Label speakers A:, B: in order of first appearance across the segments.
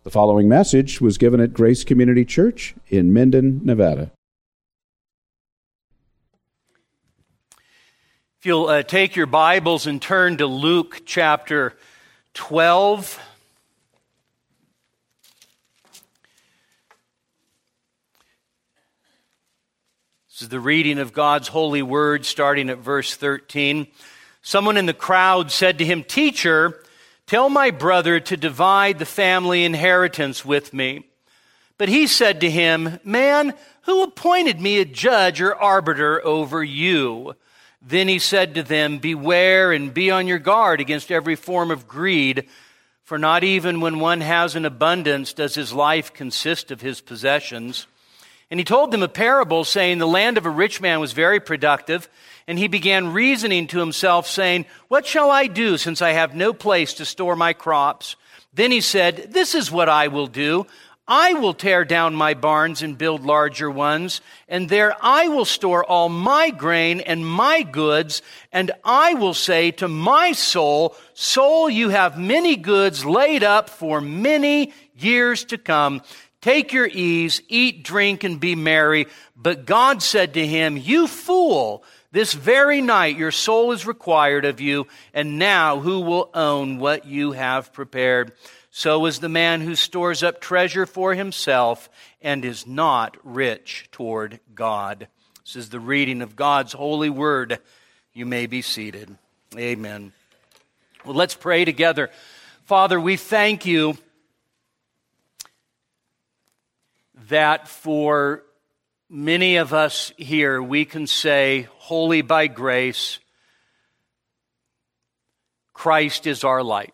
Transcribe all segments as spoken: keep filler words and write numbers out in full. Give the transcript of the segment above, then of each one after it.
A: The following message was given at Grace Community Church in Minden, Nevada.
B: If you'll uh, take your Bibles and turn to Luke chapter twelve. This is the reading of God's holy word, starting at verse thirteen. Someone in the crowd said to him, "Teacher, tell my brother to divide the family inheritance with me." But he said to him, "Man, who appointed me a judge or arbiter over you?" Then he said to them, "Beware and be on your guard against every form of greed, for not even when one has an abundance does his life consist of his possessions." And he told them a parable, saying, "The land of a rich man was very productive, and he began reasoning to himself, saying, 'What shall I do, since I have no place to store my crops?' Then he said, 'This is what I will do. I will tear down my barns and build larger ones, and there I will store all my grain and my goods, and I will say to my soul, Soul, you have many goods laid up for many years to come. Take your ease, eat, drink, and be merry.' But God said to him, 'You fool, this very night your soul is required of you, and now who will own what you have prepared?' So is the man who stores up treasure for himself and is not rich toward God." This is the reading of God's holy word. You may be seated. Amen. Well, let's pray together. Father, we thank you that for many of us here, we can say, "Holy by grace, Christ is our life."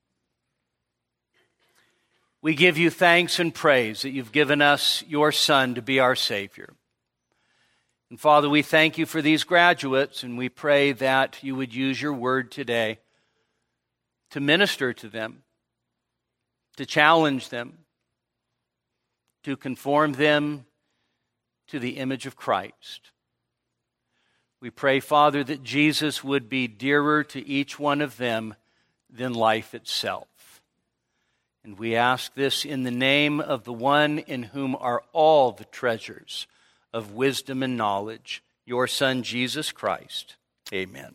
B: We give you thanks and praise that you've given us your Son to be our Savior. And Father, we thank you for these graduates, and we pray that you would use your word today to minister to them, to challenge them, to conform them to the image of Christ. We pray, Father, that Jesus would be dearer to each one of them than life itself. And we ask this in the name of the one in whom are all the treasures of wisdom and knowledge, your Son, Jesus Christ. Amen.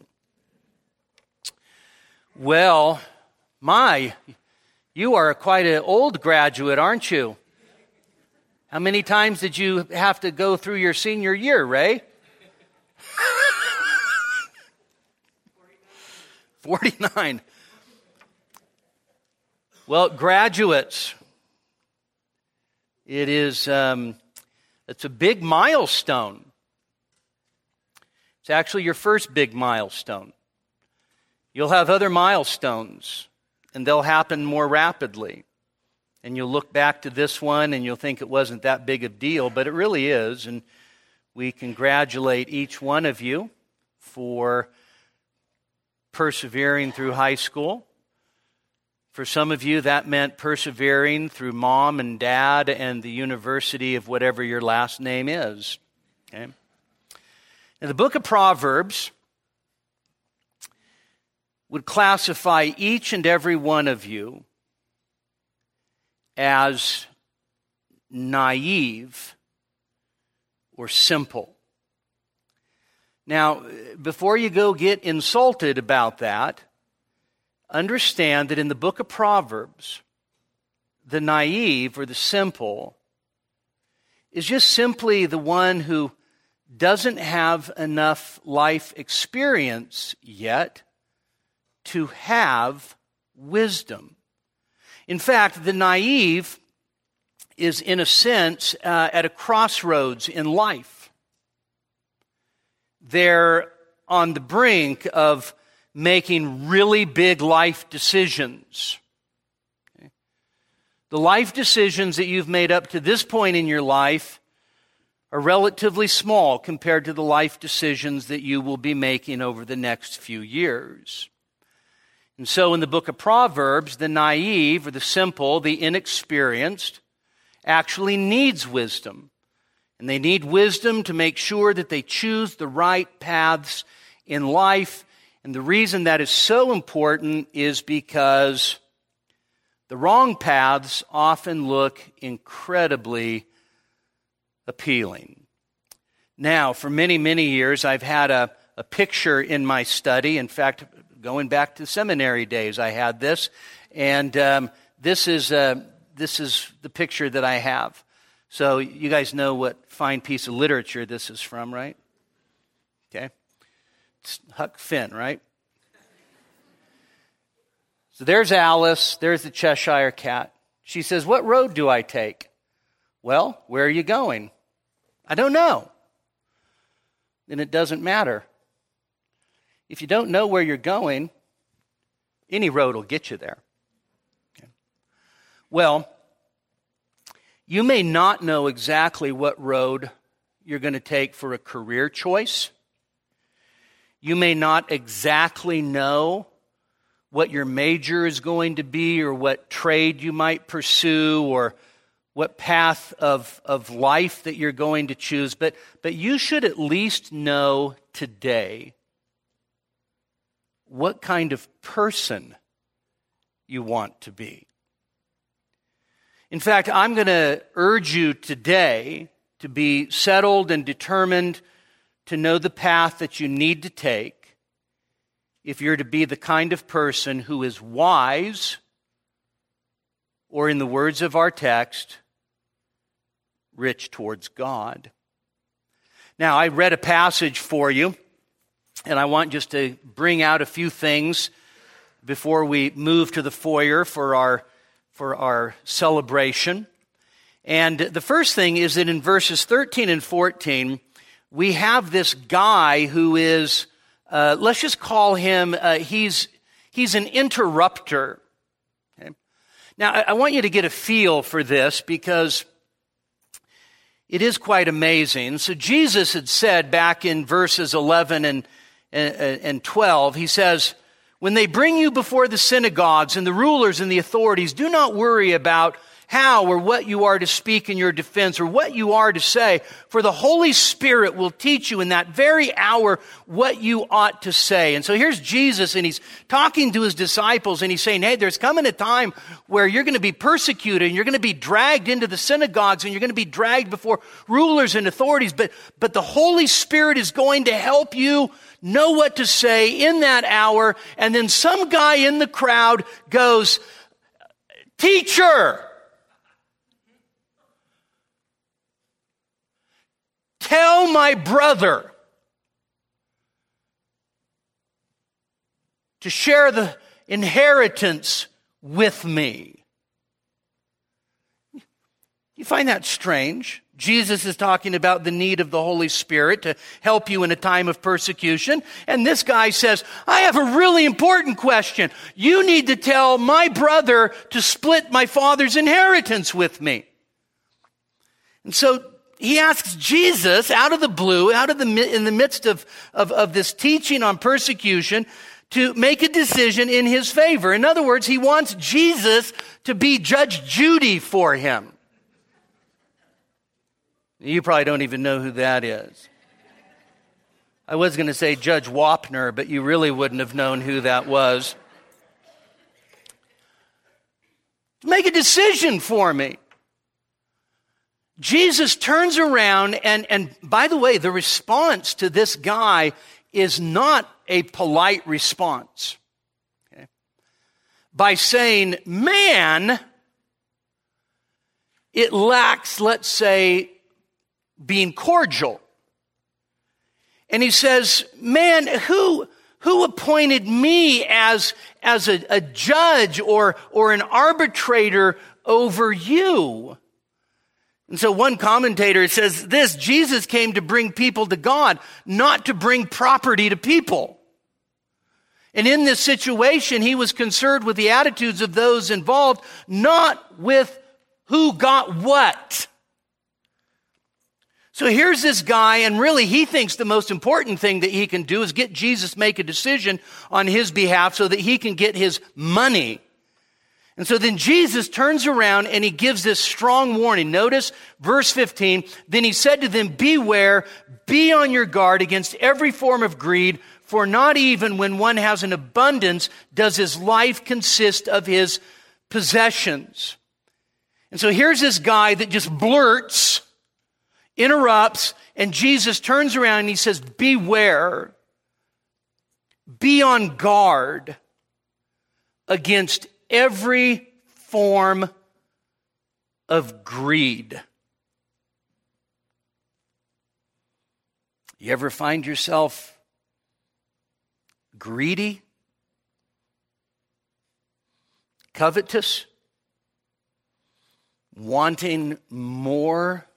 B: Well, my, you are quite an old graduate, aren't you? How many times did you have to go through your senior year, Ray? forty-nine. Well, graduates, it is, um, it's a big milestone. It's actually your first big milestone. You'll have other milestones, and they'll happen more rapidly. And you'll look back to this one and you'll think it wasn't that big of a deal, but it really is. And we congratulate each one of you for persevering through high school. For some of you, that meant persevering through mom and dad and the university of whatever your last name is. Okay? Now, the book of Proverbs would classify each and every one of you as naive or simple. Now, before you go get insulted about that, understand that in the book of Proverbs, the naive or the simple is just simply the one who doesn't have enough life experience yet to have wisdom. In fact, the naive is, in a sense, uh, at a crossroads in life. They're on the brink of making really big life decisions. Okay? The life decisions that you've made up to this point in your life are relatively small compared to the life decisions that you will be making over the next few years. And so in the book of Proverbs, the naive or the simple, the inexperienced, actually needs wisdom. And they need wisdom to make sure that they choose the right paths in life. And the reason that is so important is because The wrong paths often look incredibly appealing. Now, for many, many years, I've had a, a picture in my study. In fact, going back to seminary days, I had this. And um, this is uh, this is the picture that I have. So you guys know what fine piece of literature this is from, right? Okay. It's Huck Finn, right? So there's Alice. There's the Cheshire Cat. She says, "What road do I take?" "Well, where are you going?" "I don't know." Then it doesn't matter. If you don't know where you're going, any road will get you there. Okay. Well, you may not know exactly what road you're going to take for a career choice. You may not exactly know what your major is going to be or what trade you might pursue or what path of, of life that you're going to choose, but, but you should at least know today what kind of person you want to be. In fact, I'm going to urge you today to be settled and determined to know the path that you need to take if you're to be the kind of person who is wise, or in the words of our text, rich towards God. Now, I read a passage for you, and I want just to bring out a few things before we move to the foyer for our, for our celebration. And the first thing is that in verses thirteen and fourteen, we have this guy who is, uh, let's just call him, uh, he's, he's an interrupter. Okay? Now, I, I want you to get a feel for this because it is quite amazing. So Jesus had said back in verses eleven and, and, and twelve, he says, "When they bring you before the synagogues and the rulers and the authorities, do not worry about how or what you are to speak in your defense or what you are to say, for the Holy Spirit will teach you in that very hour what you ought to say." And so here's Jesus, and he's talking to his disciples, and he's saying, hey, there's coming a time where you're going to be persecuted, and you're going to be dragged into the synagogues, and you're going to be dragged before rulers and authorities, but, but the Holy Spirit is going to help you know what to say in that hour. And then some guy in the crowd goes, "Teacher, tell my brother to share the inheritance with me." You find that strange? Jesus is talking about the need of the Holy Spirit to help you in a time of persecution. And this guy says, "I have a really important question. You need to tell my brother to split my father's inheritance with me." And so he asks Jesus out of the blue, out of the in the midst of, of, of this teaching on persecution, to make a decision in his favor. In other words, he wants Jesus to be Judge Judy for him. You probably don't even know who that is. I was going to say Judge Wapner, but you really wouldn't have known who that was. Make a decision for me. Jesus turns around, and, and by the way, the response to this guy is not a polite response. Okay? By saying, man, it lacks, let's say, being cordial. And he says, man, who, who appointed me as, as a, a judge or, or an arbitrator over you? And so one commentator says this: Jesus came to bring people to God, not to bring property to people. And in this situation, he was concerned with the attitudes of those involved, not with who got what. So here's this guy, and really he thinks the most important thing that he can do is get Jesus make a decision on his behalf so that he can get his money. And so then Jesus turns around and he gives this strong warning. Notice verse fifteen. Then he said to them, "Beware, be on your guard against every form of greed, for not even when one has an abundance does his life consist of his possessions. And so here's this guy that just blurts, interrupts, and Jesus turns around and he says, beware, be on guard against every form of greed. You ever find yourself greedy? Covetous? Wanting more?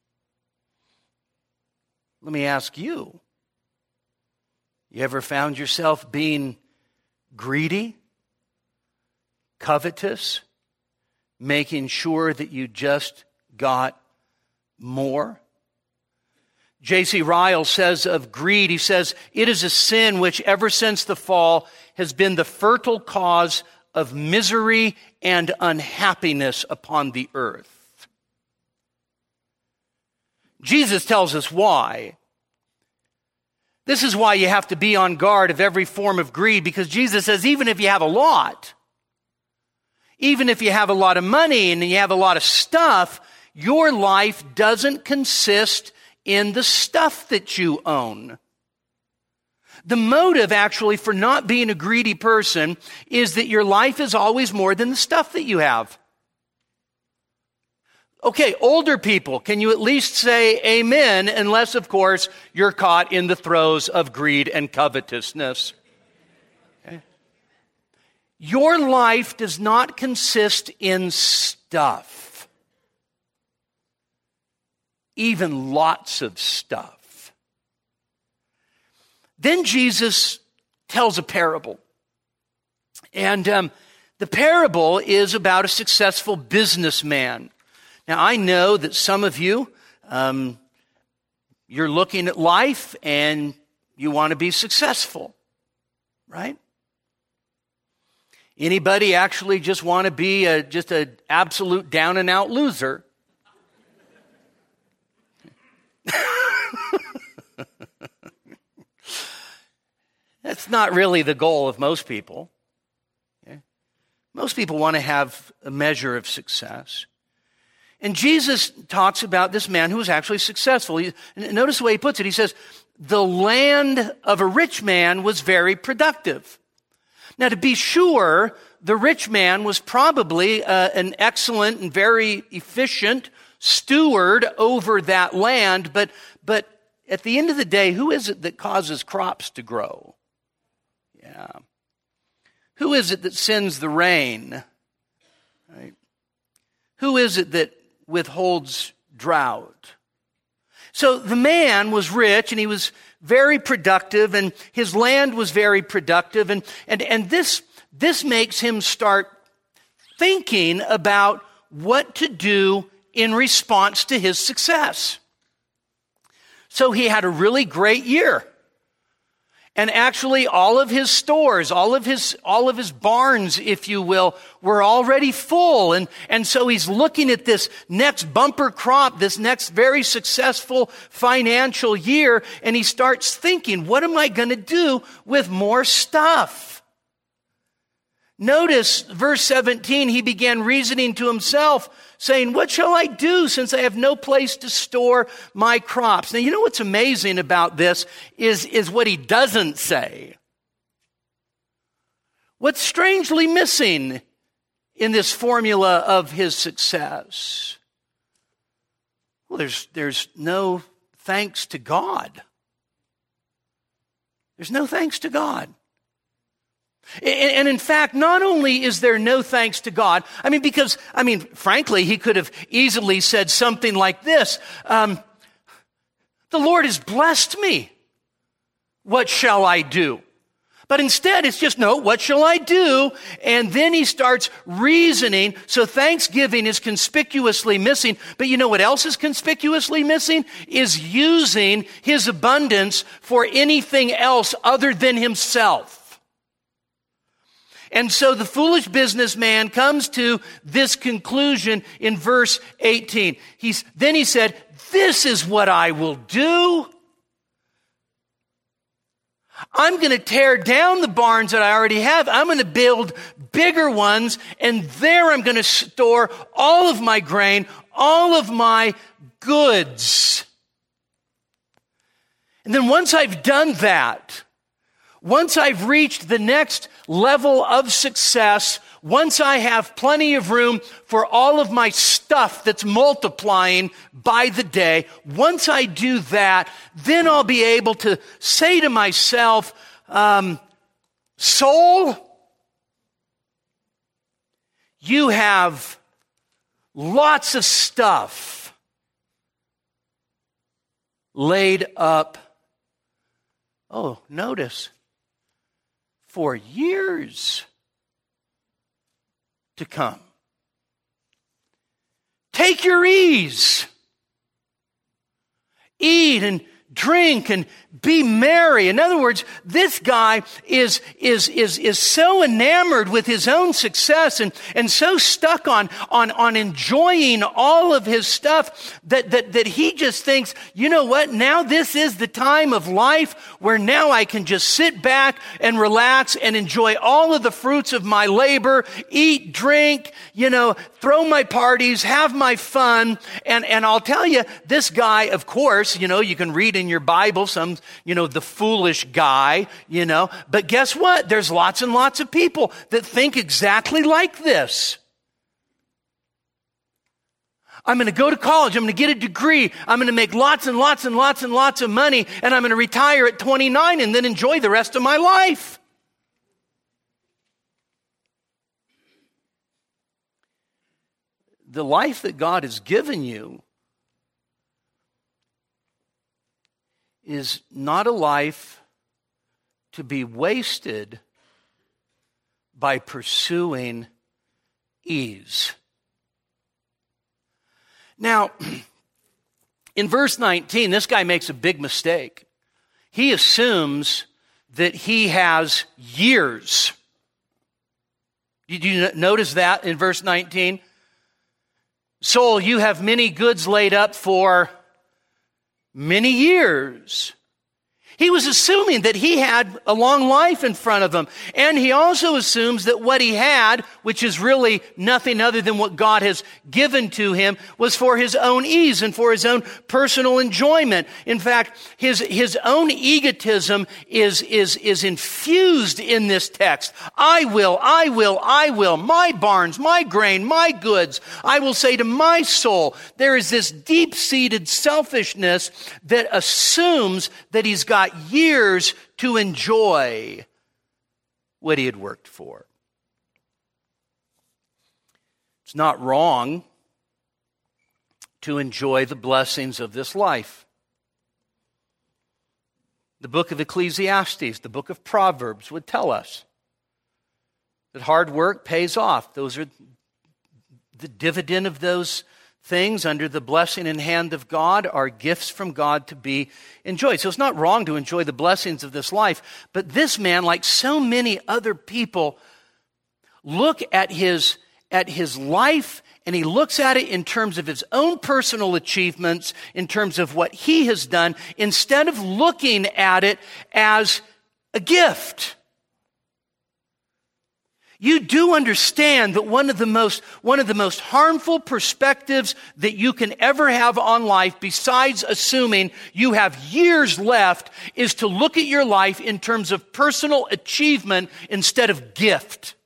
B: Let me ask you, you ever found yourself being greedy, covetous, making sure that you just got more? J C Ryle says of greed, he says, it is a sin which ever since the fall has been the fertile cause of misery and unhappiness upon the earth. Jesus tells us why. This is why you have to be on guard of every form of greed, because Jesus says even if you have a lot, even if you have a lot of money and you have a lot of stuff, your life doesn't consist in the stuff that you own. The motive actually for not being a greedy person is that your life is always more than the stuff that you have. Okay, older people, can you at least say amen, unless, of course, you're caught in the throes of greed and covetousness? Okay. Your life does not consist in stuff, even lots of stuff. Then Jesus tells a parable. And um, the parable is about a successful businessman. Now, I know that some of you, um, you're looking at life and you want to be successful, right? Anybody actually just want to be a, just an absolute down and out loser? That's not really the goal of most people. Okay? Most people want to have a measure of success. And Jesus talks about this man who was actually successful. He, notice the way he puts it. He says, the land of a rich man was very productive. Now, to be sure, the rich man was probably uh, an excellent and very efficient steward over that land. But, but at the end of the day, who is it that causes crops to grow? Yeah. Who is it that sends the rain? Right? Who is it that withholds drought? So the man was rich and he was very productive and his land was very productive. And, and, and this, this makes him start thinking about what to do in response to his success. So he had a really great year. And actually all of his stores, all of his, all of his barns, if you will, were already full. And, and so he's looking at this next bumper crop, this next very successful financial year, and he starts thinking, what am I going to do with more stuff? Notice verse seventeen, he began reasoning to himself, saying, what shall I do since I have no place to store my crops? Now, you know what's amazing about this is, is what he doesn't say. What's strangely missing in this formula of his success? Well, there's, there's no thanks to God. There's no thanks to God. And in fact, not only is there no thanks to God, I mean, because, I mean, frankly, he could have easily said something like this, um, the Lord has blessed me. What shall I do? But instead, it's just, no, what shall I do? And then he starts reasoning. So thanksgiving is conspicuously missing. But you know what else is conspicuously missing? Is using his abundance for anything else other than himself. And so the foolish businessman comes to this conclusion in verse eighteen. He's, then he said, this is what I will do. I'm going to tear down the barns that I already have. I'm going to build bigger ones, and there I'm going to store all of my grain, all of my goods. And then once I've done that, once I've reached the next level of success, once I have plenty of room for all of my stuff that's multiplying by the day, once I do that, then I'll be able to say to myself, um, soul, you have lots of stuff laid up. Oh, notice, for years to come. Take your ease. Eat and drink and be merry. In other words, this guy is, is, is, is so enamored with his own success and, and so stuck on, on, on enjoying all of his stuff that, that, that he just thinks, you know what? Now this is the time of life where now I can just sit back and relax and enjoy all of the fruits of my labor, eat, drink, you know, throw my parties, have my fun. And, and I'll tell you, this guy, of course, you know, you can read in your Bible some, you know, the foolish guy, you know, but guess what? There's lots and lots of people that think exactly like this. I'm going to go to college. I'm going to get a degree. I'm going to make lots and lots and lots and lots of money, and I'm going to retire at twenty-nine and then enjoy the rest of my life. The life that God has given you is not a life to be wasted by pursuing ease. Now, in verse nineteen, this guy makes a big mistake. He assumes that he has years. Did you notice that in verse nineteen? Soul, you have many goods laid up for many years. He was assuming that he had a long life in front of him. And he also assumes that what he had, which is really nothing other than what God has given to him, was for his own ease and for his own personal enjoyment. In fact, his, his own egotism is, is, is infused in this text. I will, I will, I will, my barns, my grain, my goods. I will say to my soul, there is this deep-seated selfishness that assumes that he's got years to enjoy what he had worked for. It's not wrong to enjoy the blessings of this life. The book of Ecclesiastes, the book of Proverbs would tell us that hard work pays off. Those are the dividend of those things under the blessing and hand of God are gifts from God to be enjoyed. So it's not wrong to enjoy the blessings of this life, but this man, like so many other people, look at his, at his life and he looks at it in terms of his own personal achievements, in terms of what he has done, instead of looking at it as a gift. You do understand that one of the most, one of the most harmful perspectives that you can ever have on life, besides assuming you have years left, is to look at your life in terms of personal achievement instead of gift.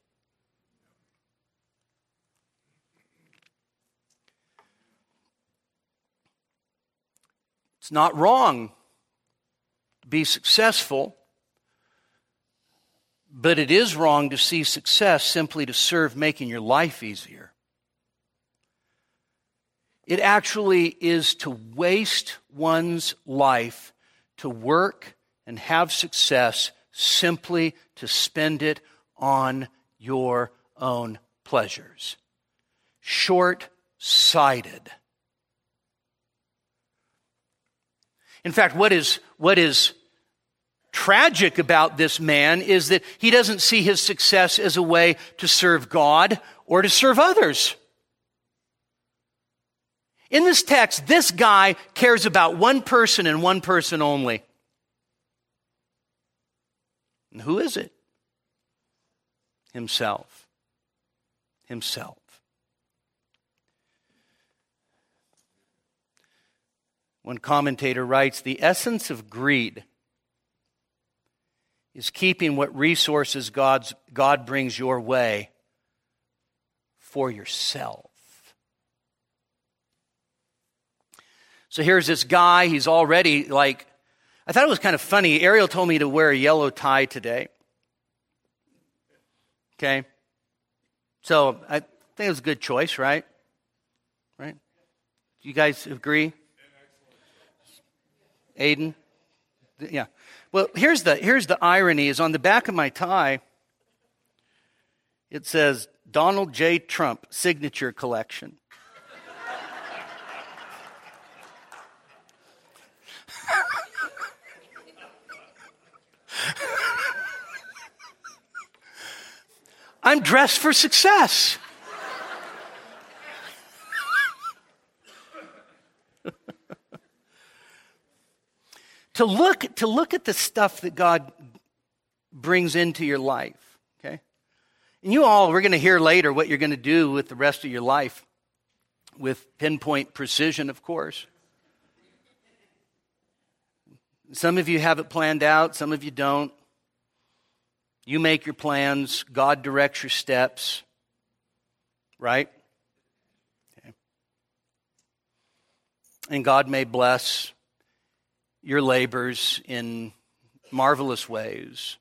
B: It's not wrong to be successful, but it is wrong to see success simply to serve making your life easier. It actually is to waste one's life to work and have success simply to spend it on your own pleasures. Short-sighted. In fact, what is, what is tragic about this man is that he doesn't see his success as a way to serve God or to serve others. In this text, this guy cares about one person and one person only. And who is it? Himself. Himself. One commentator writes, the essence of greed is keeping what resources God's, God brings your way for yourself. So here's this guy, he's already like, I thought it was kind of funny. Ariel told me to wear a yellow tie today. Okay? So I think it was a good choice, right? Right? Do you guys agree? Aiden? Yeah. Well, here's the here's the irony is on the back of my tie, it says Donald J. Trump Signature Collection. I'm dressed for success. to look to look at the stuff that God brings into your life, okay? And you all, we're going to hear later what you're going to do with the rest of your life with pinpoint precision, of course. Some of you have it planned out, some of you don't. You make your plans, God directs your steps, right? Okay. And God may bless your labors in marvelous ways.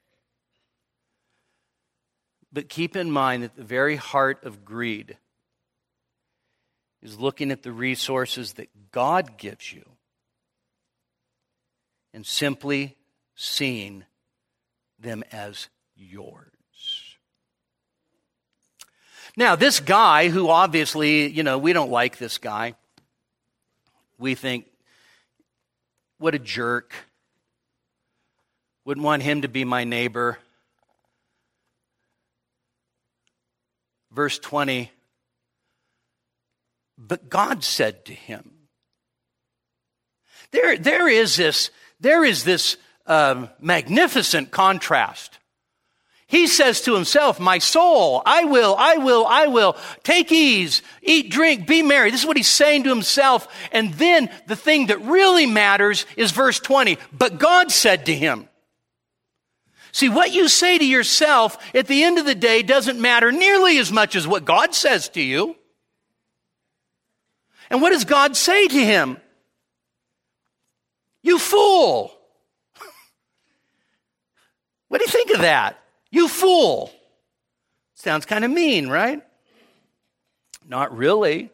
B: But keep in mind that the very heart of greed is looking at the resources that God gives you and simply seeing them as yours. Now, this guy who obviously, you know, we don't like this guy. We think, what a jerk. Wouldn't want him to be my neighbor. Verse twenty, but God said to him, there, there is this, there is this Um, magnificent contrast. He says to himself, my soul, I will, I will, I will, take ease, eat, drink, be merry. This is what he's saying to himself. And then the thing that really matters is verse twenty. But God said to him. See, what you say to yourself at the end of the day doesn't matter nearly as much as what God says to you. And what does God say to him? You fool. What do you think of that? You fool. Sounds kind of mean, right? Not really.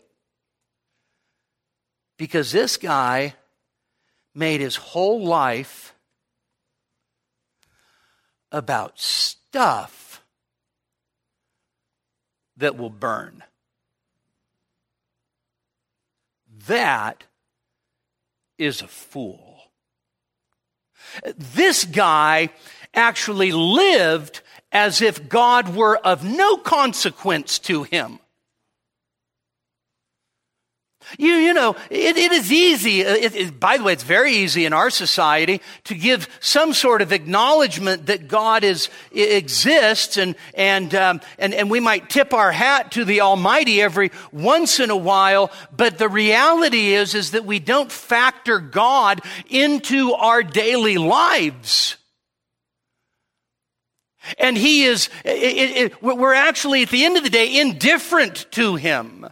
B: Because this guy made his whole life about stuff that will burn. That is a fool. This guy actually lived as if God were of no consequence to him. You, you know, it, it is easy. It, it, by the way, it's very easy in our society to give some sort of acknowledgement that God is exists, and and um, and and we might tip our hat to the Almighty every once in a while. But the reality is, is that we don't factor God into our daily lives. And he is, it, it, we're actually at the end of the day indifferent to him.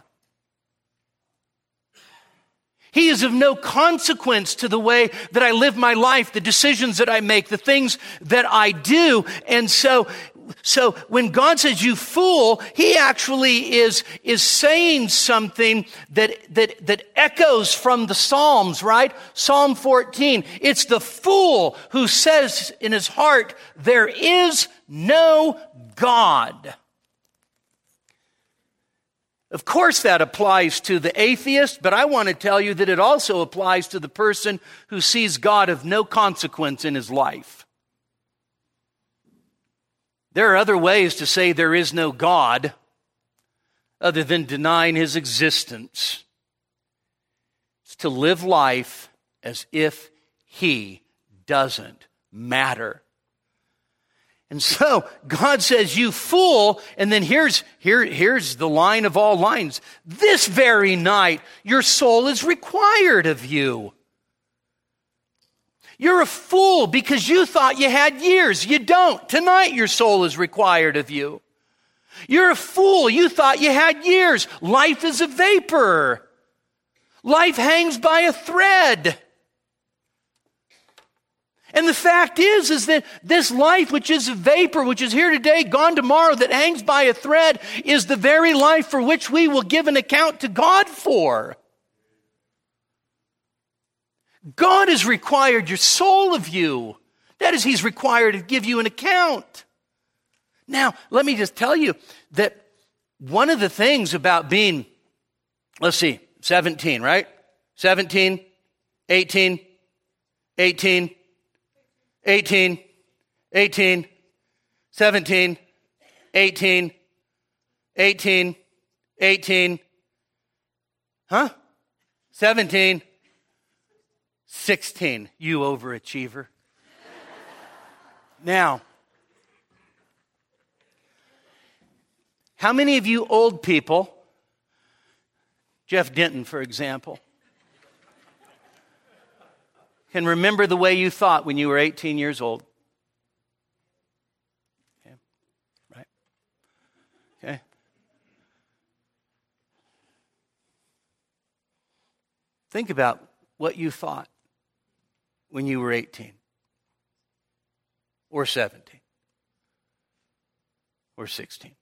B: He is of no consequence to the way that I live my life, the decisions that I make, the things that I do. And so, so when God says, you fool, he actually is, is saying something that, that, that echoes from the Psalms, right? Psalm fourteen. It's the fool who says in his heart, there is no God. Of course that applies to the atheist, but I want to tell you that it also applies to the person who sees God of no consequence in his life. There are other ways to say there is no God other than denying his existence. It's to live life as if he doesn't matter. And so God says, you fool, and then here's, here, here's the line of all lines. This very night, your soul is required of you. You're a fool because you thought you had years. You don't. Tonight, your soul is required of you. You're a fool. You thought you had years. Life is a vapor. Life hangs by a thread. And the fact is, is that this life, which is a vapor, which is here today, gone tomorrow, that hangs by a thread, is the very life for which we will give an account to God for. God has required your soul of you. That is, He's required to give you an account. Now, let me just tell you that one of the things about being, let's see, seventeen, right? seventeen, eighteen, eighteen, eighteen, eighteen, seventeen, eighteen, eighteen, eighteen, huh? seventeen, sixteen, you overachiever. Now, how many of you old people, Jeff Denton, for example, can remember the way you thought when you were eighteen years old? Okay. Right? Okay. Think about what you thought when you were eighteen or seventeen or sixteen.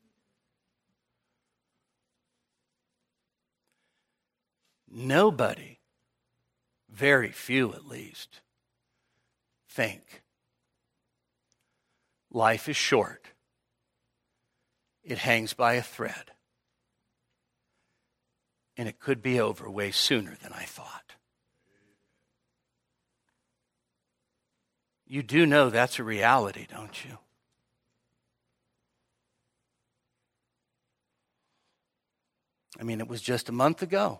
B: Nobody, very few at least, think life is short. It hangs by a thread. And it could be over way sooner than I thought. You do know that's a reality, don't you? I mean, it was just a month ago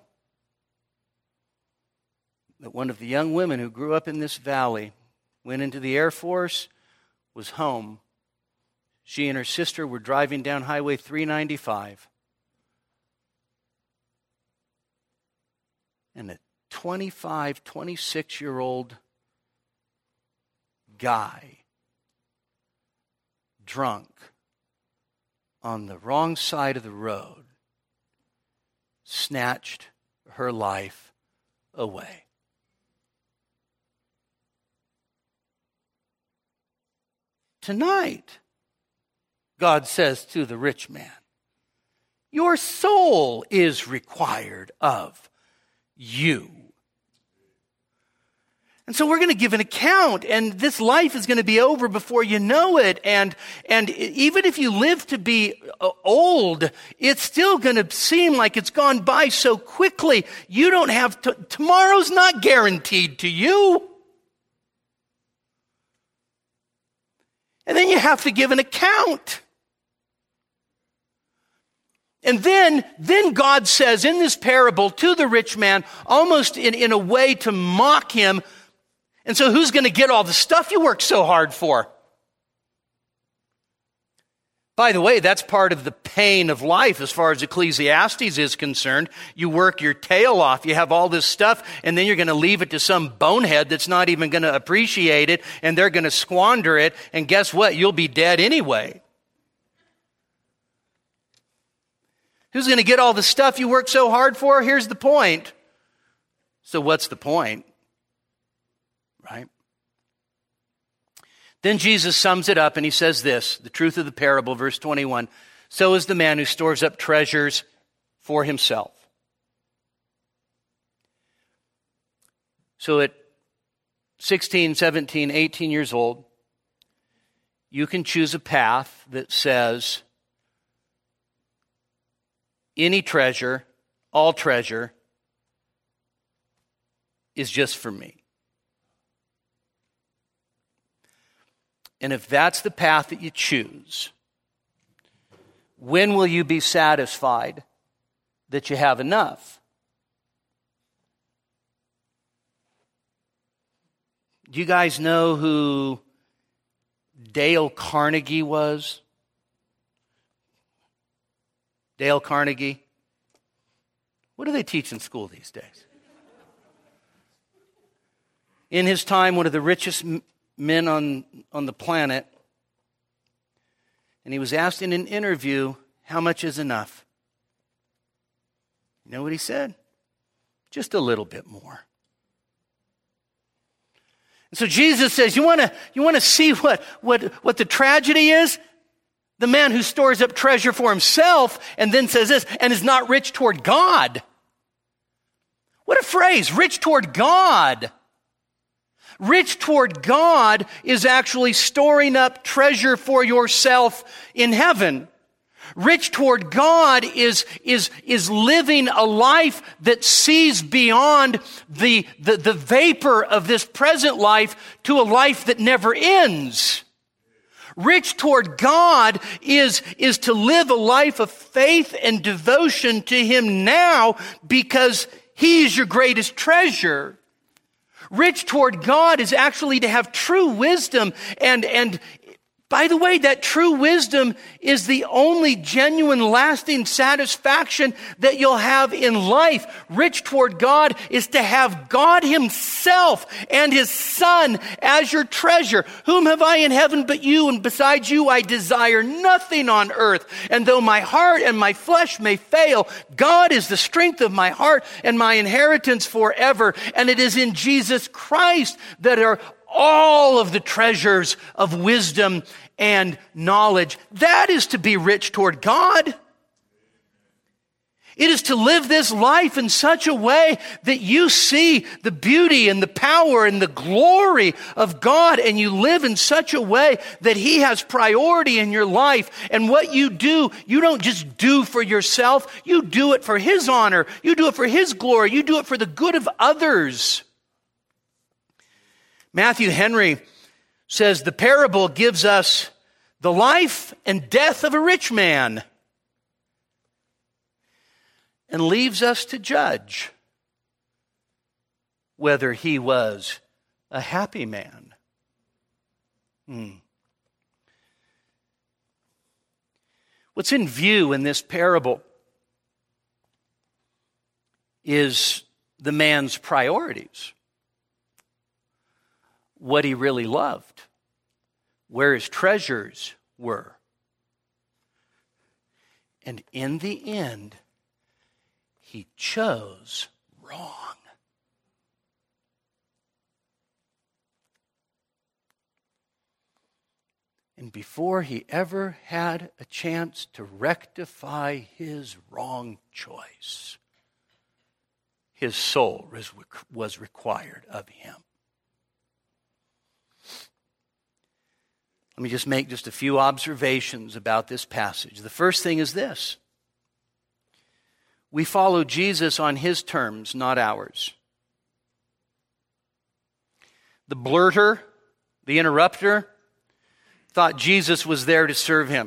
B: that one of the young women who grew up in this valley, went into the Air Force, was home. She and her sister were driving down Highway three ninety-five. And a twenty-five, twenty-six-year-old guy, drunk, on the wrong side of the road, snatched her life away. Tonight, God says to the rich man, your soul is required of you. And so we're going to give an account, and this life is going to be over before you know it. And, and even if you live to be old, it's still going to seem like it's gone by so quickly. You don't have to, tomorrow's not guaranteed to you. And then you have to give an account. And then, then God says in this parable to the rich man, almost in, in a way to mock him, and so who's going to get all the stuff you worked so hard for? By the way, that's part of the pain of life as far as Ecclesiastes is concerned. You work your tail off, you have all this stuff, and then you're going to leave it to some bonehead that's not even going to appreciate it, and they're going to squander it, and guess what? You'll be dead anyway. Who's going to get all the stuff you worked so hard for? Here's the point. So what's the point? Right? Then Jesus sums it up and he says this, the truth of the parable, verse twenty-one. So is the man who stores up treasures for himself. So at sixteen, seventeen, eighteen years old, you can choose a path that says any treasure, all treasure, is just for me. And if that's the path that you choose, when will you be satisfied that you have enough? Do you guys know who Dale Carnegie was? Dale Carnegie? What do they teach in school these days? In his time, one of the richest men on, on the planet, and he was asked in an interview, how much is enough? You know what he said? Just a little bit more. And so Jesus says, you want to you want to see what, what, what the tragedy is? The man who stores up treasure for himself and then says this, and is not rich toward God. What a phrase, rich toward God. Rich toward God is actually storing up treasure for yourself in heaven. Rich toward God is, is, is living a life that sees beyond the, the, the vapor of this present life to a life that never ends. Rich toward God is, is to live a life of faith and devotion to Him now because He is your greatest treasure. Rich toward God is actually to have true wisdom. And, and by the way, that true wisdom is the only genuine, lasting satisfaction that you'll have in life. Rich toward God is to have God Himself and His Son as your treasure. Whom have I in heaven but you? And besides you, I desire nothing on earth. And though my heart and my flesh may fail, God is the strength of my heart and my inheritance forever. And it is in Jesus Christ that are all of the treasures of wisdom and knowledge. That is to be rich toward God. It is to live this life in such a way that you see the beauty and the power and the glory of God, and you live in such a way that He has priority in your life. And what you do, you don't just do for yourself. You do it for His honor. You do it for His glory. You do it for the good of others. Matthew Henry says the parable gives us the life and death of a rich man and leaves us to judge whether he was a happy man. Hmm. What's in view in this parable is the man's priorities. What he really loved, where his treasures were. And in the end, he chose wrong. And before he ever had a chance to rectify his wrong choice, his soul was required of him. Let me just make just a few observations about this passage. The first thing is this. We follow Jesus on His terms, not ours. The blurter, the interrupter, thought Jesus was there to serve him.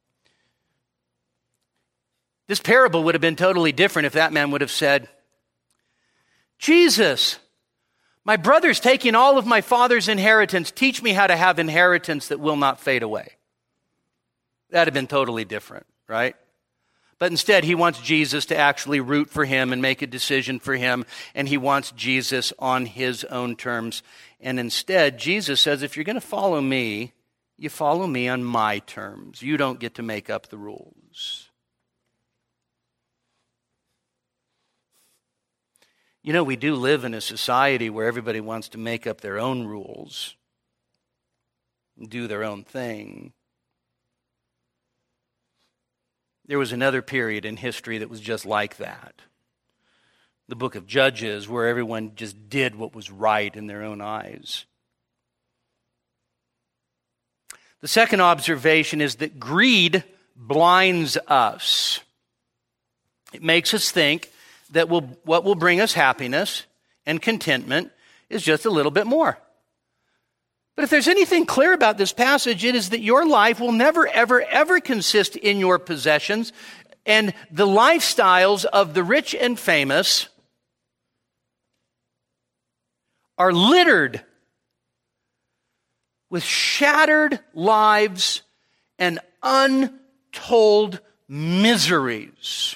B: This parable would have been totally different if that man would have said, Jesus, my brother's taking all of my father's inheritance. Teach me how to have inheritance that will not fade away. That'd have been totally different, right? But instead, he wants Jesus to actually root for him and make a decision for him, and he wants Jesus on his own terms. And instead, Jesus says, if you're going to follow me, you follow me on my terms. You don't get to make up the rules. You know, we do live in a society where everybody wants to make up their own rules and do their own thing. There was another period in history that was just like that. The book of Judges, where everyone just did what was right in their own eyes. The second observation is that greed blinds us. It makes us think that will, what will bring us happiness and contentment is just a little bit more. But if there's anything clear about this passage, it is that your life will never, ever, ever consist in your possessions, and the lifestyles of the rich and famous are littered with shattered lives and untold miseries.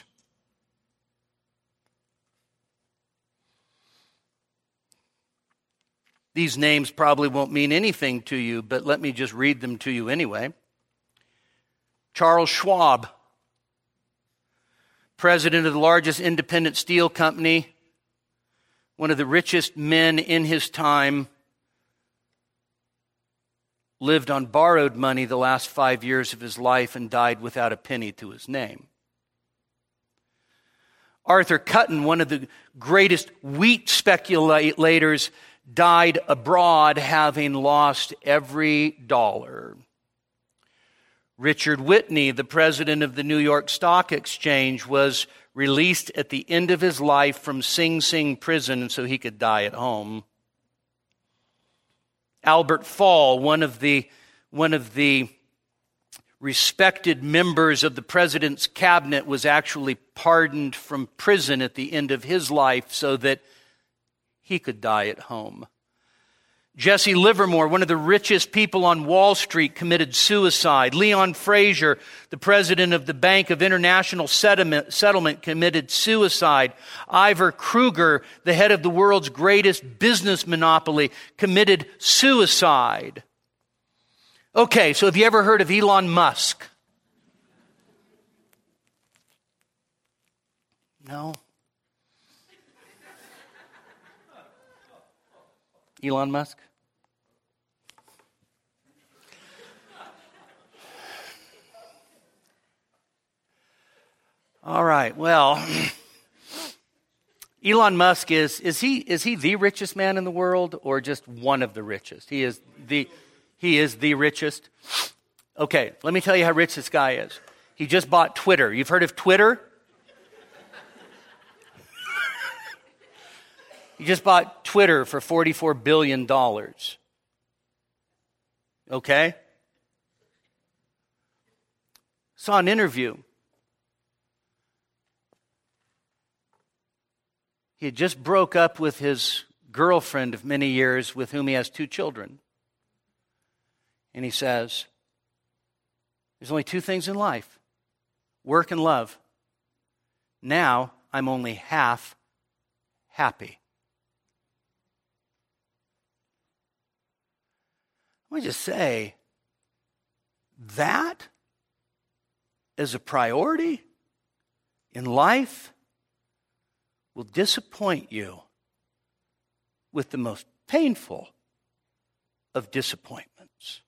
B: These names probably won't mean anything to you, but let me just read them to you anyway. Charles Schwab, president of the largest independent steel company, one of the richest men in his time, lived on borrowed money the last five years of his life and died without a penny to his name. Arthur Cutten, one of the greatest wheat speculators, died abroad having lost every dollar. Richard Whitney, the president of the New York Stock Exchange, was released at the end of his life from Sing Sing prison so he could die at home. Albert Fall, one of the, one of the respected members of the president's cabinet, was actually pardoned from prison at the end of his life so that he could die at home. Jesse Livermore, one of the richest people on Wall Street, committed suicide. Leon Fraser, the president of the Bank of International Settlement, Settlement, committed suicide. Ivor Kruger, the head of the world's greatest business monopoly, committed suicide. Okay, so have you ever heard of Elon Musk? No? Elon Musk? All right, well, Elon Musk is, is he, is he the richest man in the world or just one of the richest? He is the, he is the richest. Okay, let me tell you how rich this guy is. He just bought Twitter. You've heard of Twitter? He just bought Twitter for forty-four billion dollars. Okay? Saw an interview. He had just broke up with his girlfriend of many years with whom he has two children. And he says, there's only two things in life, work and love. Now I'm only half happy. Let me just say, that as a priority in life will disappoint you with the most painful of disappointments.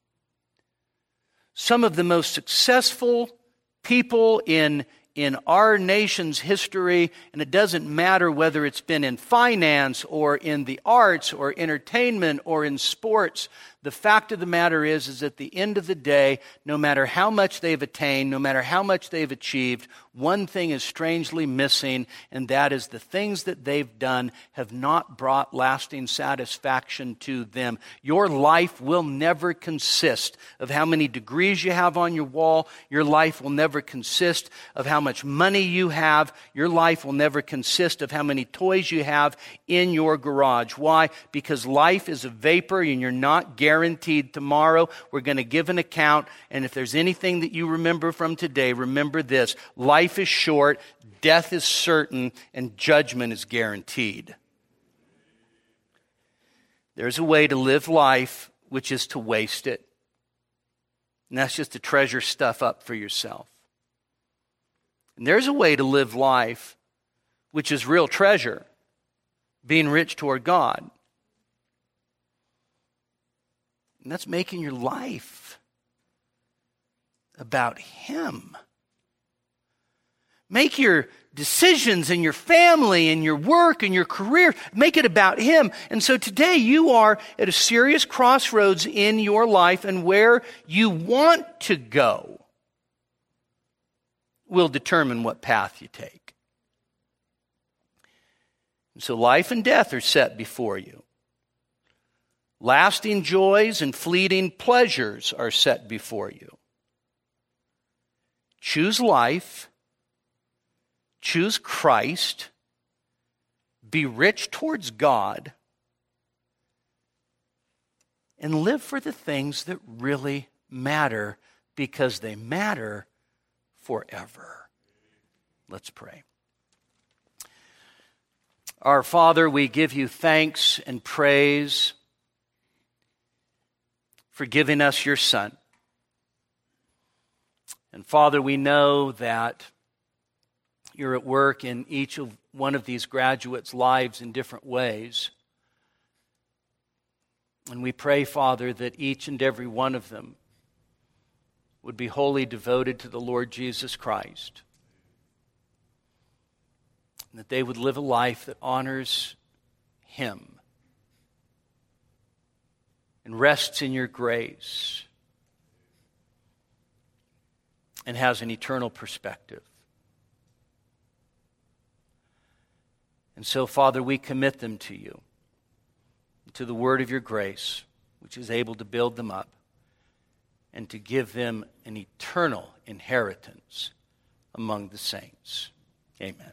B: Some of the most successful people in in our nation's history, and it doesn't matter whether it's been in finance or in the arts or entertainment or in sports, the fact of the matter is, is at the end of the day, no matter how much they've attained, no matter how much they've achieved, one thing is strangely missing, and that is the things that they've done have not brought lasting satisfaction to them. Your life will never consist of how many degrees you have on your wall. Your life will never consist of how much money you have. Your life will never consist of how many toys you have in your garage. Why? Because life is a vapor and you're not guaranteed tomorrow. We're going to give an account, and if there's anything that you remember from today, remember this: life is short, death is certain, and judgment is guaranteed. There's a way to live life which is to waste it. And that's just to treasure stuff up for yourself. And there's a way to live life which is real treasure, being rich toward God. And that's making your life about Him. Make your decisions and your family and your work and your career, make it about Him. And so today you are at a serious crossroads in your life, and where you want to go will determine what path you take. And so life and death are set before you. Lasting joys and fleeting pleasures are set before you. Choose life. Choose Christ. Be rich towards God. and live for the things that really matter, because they matter forever. Let's pray. Our Father, we give you thanks and praise for giving us your Son. And Father, we know that you're at work in each of one of these graduates' lives in different ways. And we pray, Father, that each and every one of them would be wholly devoted to the Lord Jesus Christ. And that they would live a life that honors Him and rests in your grace and has an eternal perspective. And so, Father, we commit them to you, to the word of your grace, which is able to build them up and to give them an eternal inheritance among the saints. Amen.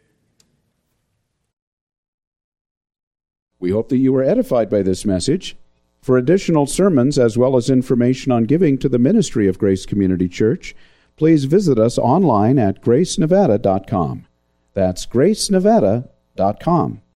A: We hope that you were edified by this message. For additional sermons as well as information on giving to the ministry of Grace Community Church, please visit us online at grace nevada dot com. That's grace nevada dot com.